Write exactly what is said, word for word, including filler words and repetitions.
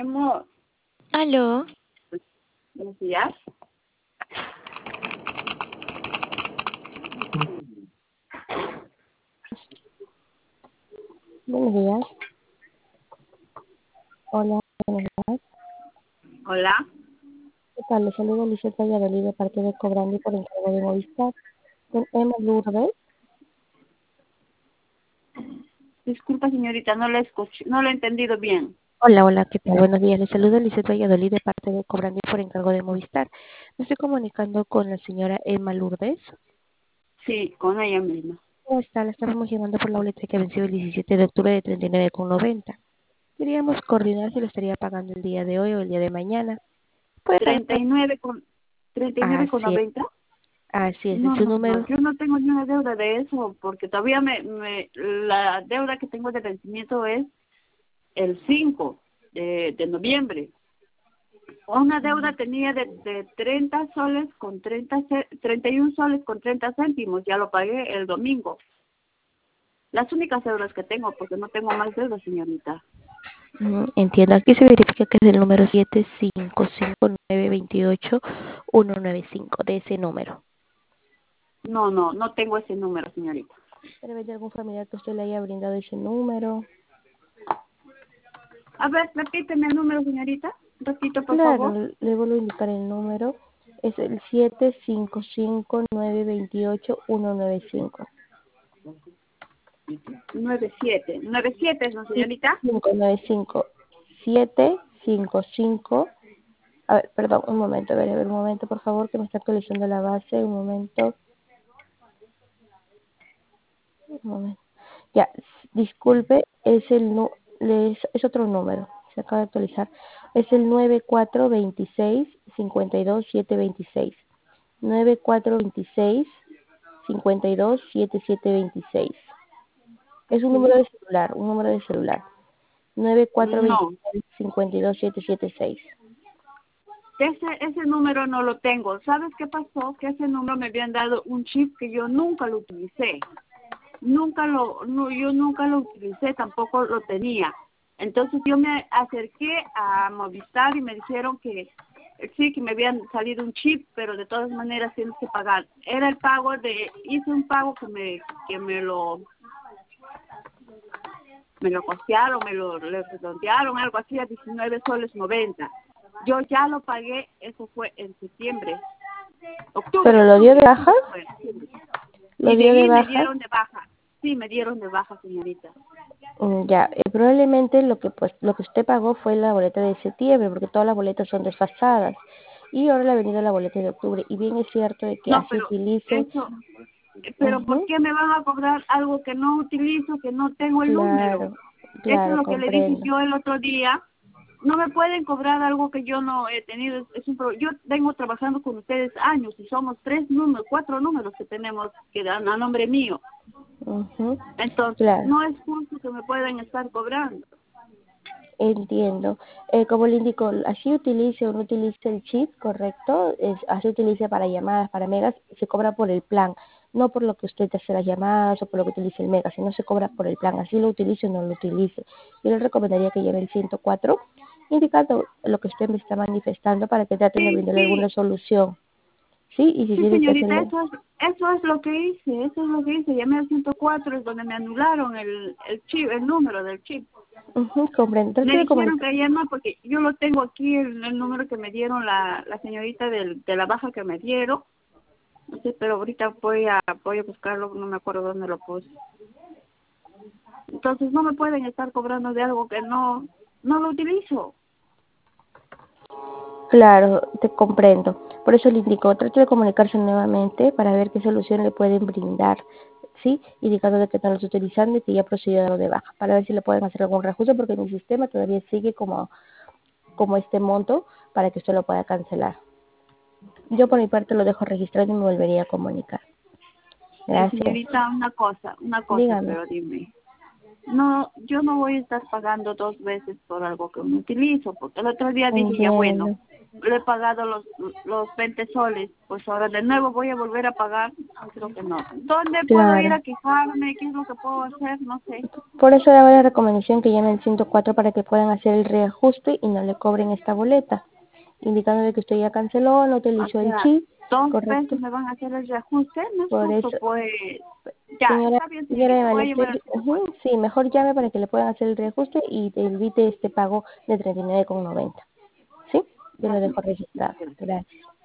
Amor, Aló, buenos días. Buenos días. Hola, buenos días. Hola. ¿Qué tal? Les saludo Lisette Valladolid de parte de Cobrando y por encargo de Movistar. Con Emma Lourdes. Disculpa, señorita, no la escuché, no lo he entendido bien. Hola, hola, ¿qué tal? Buenos días. Les saludo Lisette Valladolid de parte de Cobrando y por encargo de Movistar. Me estoy comunicando con la señora Emma Lourdes. Sí, con ella misma. ¿Cómo está? La estamos llamando por la boleta que venció el diecisiete de octubre de treinta y nueve con noventa. Queríamos coordinar si lo estaría pagando el día de hoy o el día de mañana. ¿Puede pagar? Treinta y nueve con, treinta y nueve con Así es, noventa. así es. No, Su no, no, número. yo no tengo ni una deuda de eso, porque todavía me, me, la deuda que tengo de vencimiento es el cinco de, de noviembre. Una deuda tenía de, de treinta soles con treinta, ce- treinta y uno soles con treinta céntimos, ya lo pagué el domingo. Las únicas deudas que tengo, porque no tengo más deudas, señorita. Mm, Entiendo, aquí se verifica que es el número siete cinco cinco nueve dos ocho uno nueve cinco de ese número. No, no, no tengo ese número, señorita. ¿Debe haber algún familiar que usted le haya brindado ese número? A ver, repíteme el número, señorita. Repito, por favor. Claro, le vuelvo a indicar el número. Es el siete cinco cinco nueve dos ocho uno nueve cinco. Nueve siete. Nueve siete, ¿no, Sí, señorita? cinco nueve cinco siete cinco cinco. A ver, perdón, un momento, a ver, a ver, un momento, por favor, que me está actualizando la base. Un momento, un momento. Ya, disculpe, es el nu- es, es otro número, se acaba de actualizar. Es el nueve cuatro dos seis cinco dos siete dos seis. nueve cuatro dos seis cinco dos siete siete dos seis. Es un número Sí. de celular, un número de celular. nueve cuatro dos No, seis cinco dos siete siete seis. ese, ese número no lo tengo. ¿Sabes qué pasó? Que ese número me habían dado un chip que yo nunca lo utilicé. Nunca lo, no, yo nunca lo utilicé, tampoco lo tenía. Entonces yo me acerqué a Movistar y me dijeron que eh, sí, que me habían salido un chip, pero de todas maneras tienes que pagar. Era el pago de, hice un pago que me, que me lo, me lo costearon, me lo le redondearon, algo así, a diecinueve soles noventa. Yo ya lo pagué, eso fue en septiembre, octubre, ¿Pero lo dio de octubre, baja? octubre fue, octubre. ¿Lo Y de dio de ahí me baja? dieron de baja. Sí, me dieron de baja, señorita. Mm, Ya, eh, probablemente lo que pues lo que usted pagó fue la boleta de septiembre, porque todas las boletas son desfasadas. Y ahora le ha venido la boleta de octubre. Y bien es cierto de que No, así pero utilice. eso, pero ¿por Ujú, qué me van a cobrar algo que no utilizo, que no tengo el número? claro, Eso es claro, lo que le dije comprendo. yo el otro día. No me pueden cobrar algo que yo no he tenido. Es, es un pro- yo vengo trabajando con ustedes años y somos tres números, cuatro números que tenemos que dan a nombre mío. Ujú, Entonces, claro, no es justo que me puedan estar cobrando. entiendo. Eh, como le indico, así utilice o no utilice el chip, correcto, es, así utilice para llamadas, para megas, se cobra por el plan, no por lo que usted hace las llamadas o por lo que utilice el mega, sino se cobra por el plan, así lo utilice o no lo utilice. Yo le recomendaría que llame el ciento cuatro, indicando lo que usted me está manifestando para que traten de Sí, brindarle alguna sí, solución. Sí, y si sí, tiene que señorita, hacerle. eso es, eso es lo que hice, eso es lo que hice. Llamé al ciento cuatro, es donde me anularon el, el chip, el número del chip. Ujú, comprendo. Me Trate de dijeron comunicar. que ayer no, porque yo lo tengo aquí, el, el número que me dieron la, la señorita del, de la baja que me dieron. No sé, pero ahorita voy a, voy a buscarlo, no me acuerdo dónde lo puse. Entonces no me pueden estar cobrando de algo que no, no lo utilizo. Claro, te comprendo. Por eso le indico, trate de comunicarse nuevamente para ver qué solución le pueden brindar, ¿sí? Indicando de que no lo está utilizando y que ya procedió a darlo de baja, para ver si le pueden hacer algún reajuste, porque mi sistema todavía sigue como, como este monto para que usted lo pueda cancelar. Yo por mi parte lo dejo registrado y me volvería a comunicar. Eh, Gracias. señorita, una cosa, una cosa, Dígame. pero dime. No, yo no voy a estar pagando dos veces por algo que no utilizo, porque el otro día dije, ya bueno, Entiendo. le he pagado los los veinte soles, pues ahora de nuevo voy a volver a pagar, creo que no. ¿Dónde puedo ir Claro. a quejarme? ¿Qué es lo que puedo hacer? No sé. Por eso daba la recomendación que llamen al ciento cuatro para que puedan hacer el reajuste y no le cobren esta boleta, indicándole que usted ya canceló, no O utilizó el sea, chip, dos correcto. veces me van a hacer el reajuste, no es Por justo, eso, pues. Ya, señora, está bien, señora señorita, Eva, le voy a estoy, llamar al ujú, cincuenta. sí, mejor llame para que le puedan hacer el reajuste y te evite este pago de treinta y nueve con noventa. ¿Sí? Yo Ya, lo dejo señorita. registrado. Gracias. Gracias.